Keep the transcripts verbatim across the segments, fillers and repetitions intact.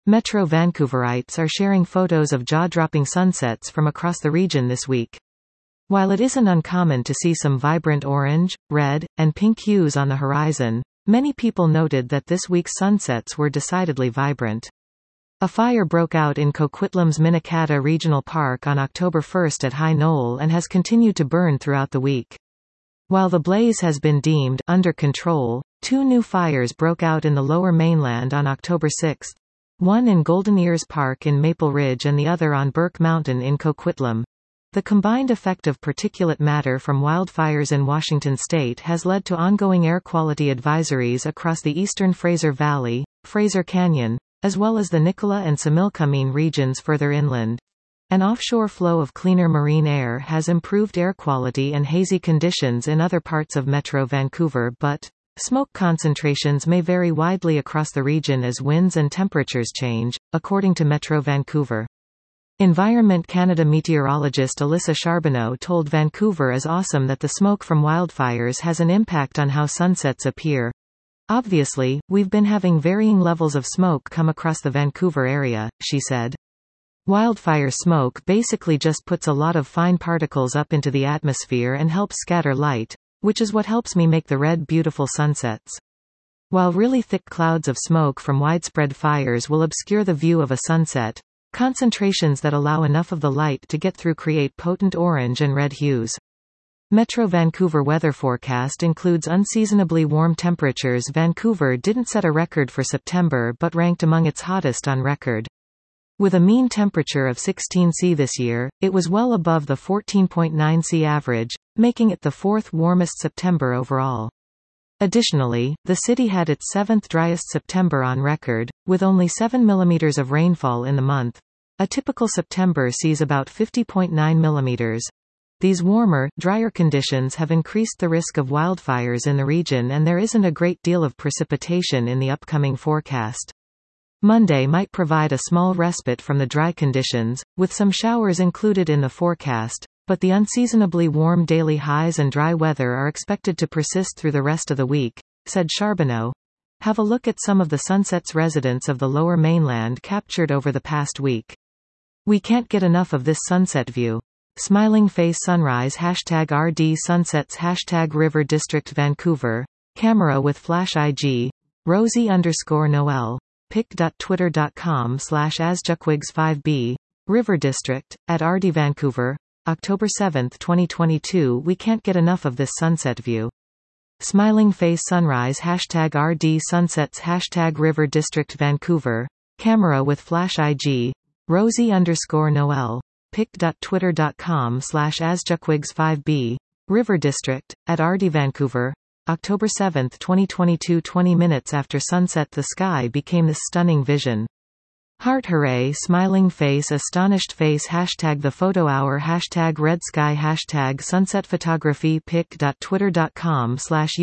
Metro Vancouverites are sharing photos of jaw-dropping sunsets from across the region this week. While it isn't uncommon to see some vibrant orange, red, and pink hues on the horizon, many people noted that this week's sunsets were decidedly vibrant. A fire broke out in Coquitlam's Minicata Regional Park on October first at High Knoll and has continued to burn throughout the week. While the blaze has been deemed under control, two new fires broke out in the Lower Mainland on October sixth, one in Golden Ears Park in Maple Ridge and the other on Burke Mountain in Coquitlam. The combined effect of particulate matter from wildfires in Washington state has led to ongoing air quality advisories across the eastern Fraser Valley, Fraser Canyon, as well as the Nicola and Similkameen regions further inland. An offshore flow of cleaner marine air has improved air quality and hazy conditions in other parts of Metro Vancouver, but smoke concentrations may vary widely across the region as winds and temperatures change, according to Metro Vancouver. Environment Canada meteorologist Alyssa Charbonneau told Vancouver is awesome that the smoke from wildfires has an impact on how sunsets appear. Obviously, we've been having varying levels of smoke come across the Vancouver area, she said. Wildfire smoke basically just puts a lot of fine particles up into the atmosphere and helps scatter light, which is what helps me make the red beautiful sunsets. While really thick clouds of smoke from widespread fires will obscure the view of a sunset, concentrations that allow enough of the light to get through create potent orange and red hues. Metro Vancouver weather forecast includes unseasonably warm temperatures. Vancouver didn't set a record for September but ranked among its hottest on record. With a mean temperature of sixteen Celsius this year, it was well above the fourteen point nine Celsius average, making it the fourth warmest September overall. Additionally, the city had its seventh driest September on record, with only seven millimeters of rainfall in the month. A typical September sees about fifty point nine millimeters. These warmer, drier conditions have increased the risk of wildfires in the region, and there isn't a great deal of precipitation in the upcoming forecast. Monday might provide a small respite from the dry conditions, with some showers included in the forecast, but the unseasonably warm daily highs and dry weather are expected to persist through the rest of the week, said Charbonneau. Have a look at some of the sunsets residents of the Lower Mainland captured over the past week. We can't get enough of this sunset view. Smiling face sunrise hashtag R D sunsets hashtag River District Vancouver, camera with flash I G, Rosie underscore Noel, pic.twitter.com slash asjuckwigs5b, River District, at R D Vancouver, October seventh twenty twenty-two. We can't get enough of this sunset view. Smiling face sunrise hashtag R D sunsets hashtag River District Vancouver, camera with flash I G, Rosie underscore Noel, pic.twitter.com slash asjuckwigs5b, River District, at R D Vancouver, October seventh twenty twenty-two. twenty minutes after sunset the sky became this stunning vision. Heart hooray smiling face astonished face hashtag the photo hour hashtag red sky hashtag sunset photography pic.twitter.com slash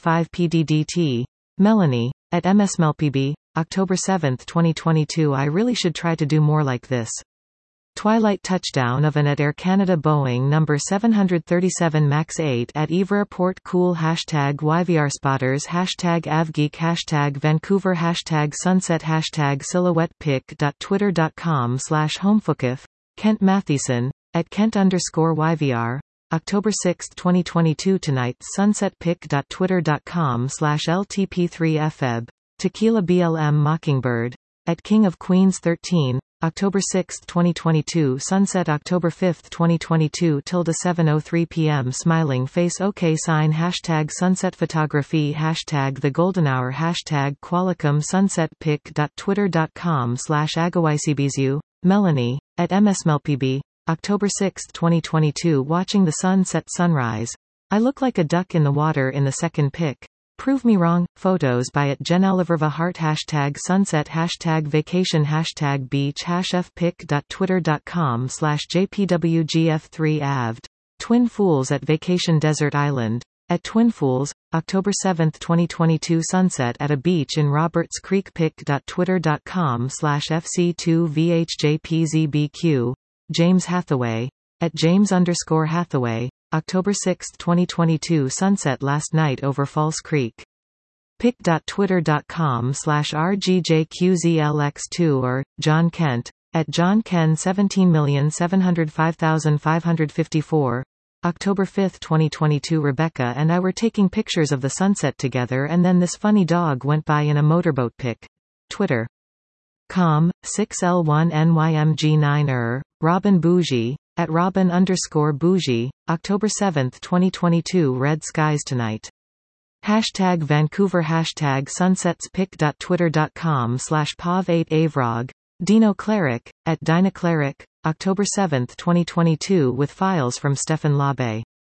uxt5pddt, Melanie, at msmelpb, October seventh twenty twenty-two. I really should try to do more like this. Twilight touchdown of an at Air Canada Boeing number seven thirty-seven max eight at Eve Airport cool hashtag Y V R spotters hashtag avgeek hashtag Vancouver hashtag sunset hashtag silhouette pic.twitter.com slash homefocus, Kent Mathieson, at Kent underscore Y V R, October sixth twenty twenty-two. Tonight sunset pic.twitter.com slash ltp3feb, Tequila B L M Mockingbird, at King of Queens thirteen, October sixth twenty twenty-two. Sunset October fifth twenty twenty-two tilde seven oh three p m smiling face OK sign hashtag sunset photography hashtag the golden hour hashtag Qualicum sunset pic.twitter.com slash agawicbzu, Melanie, at msmelpb, October sixth twenty twenty-two. Watching the sun set sunrise. I look like a duck in the water in the second pic. Prove me wrong. Photos by at Jeneliverva Heart hashtag sunset hashtag vacation hashtag beach hash fpic.twitter.com slash jpwgf3avd. Twin Fools at Vacation Desert Island. At Twin Fools, October seventh twenty twenty-two. Sunset at a beach in Roberts Creek pic.twitter.com slash fc2vhjpzbq. James Hathaway. At James underscore Hathaway. October sixth twenty twenty-two. Sunset last night over False Creek. pic dot twitter dot com slash r g j q z l x two or, John Kent, at John Ken seventeen million seven hundred five thousand five hundred fifty-four. October fifth twenty twenty-two. Rebecca and I were taking pictures of the sunset together and then this funny dog went by in a motorboat pic. Twitter. Com, six L one N Y M G nine er, Robin Bougie, at Robin underscore Bougie, October seventh twenty twenty-two. Red skies tonight. Hashtag Vancouver. Hashtag sunsets. pic dot twitter dot com slash pav eight avrog. Dino Cleric, at Dinacleric, October seventh twenty twenty-two with files from Stefan Labe.